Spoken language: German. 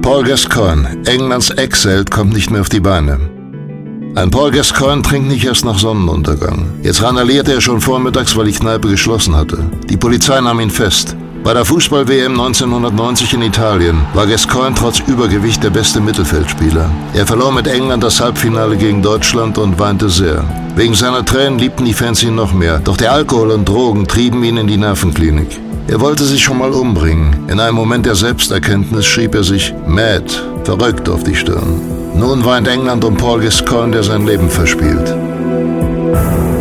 Paul Gascoigne, Englands Ex-Held, kommt nicht mehr auf die Beine. Ein Paul Gascoigne trinkt nicht erst nach Sonnenuntergang. Jetzt randalierte er schon vormittags, weil die Kneipe geschlossen hatte. Die Polizei nahm ihn fest. Bei der Fußball-WM 1990 in Italien war Gascoigne trotz Übergewicht der beste Mittelfeldspieler. Er verlor mit England das Halbfinale gegen Deutschland und weinte sehr. Wegen seiner Tränen liebten die Fans ihn noch mehr, doch der Alkohol und Drogen trieben ihn in die Nervenklinik. Er wollte sich schon mal umbringen. In einem Moment der Selbsterkenntnis schrieb er sich Mad, verrückt auf die Stirn. Nun weint England um Paul Gascoigne, der sein Leben verspielt.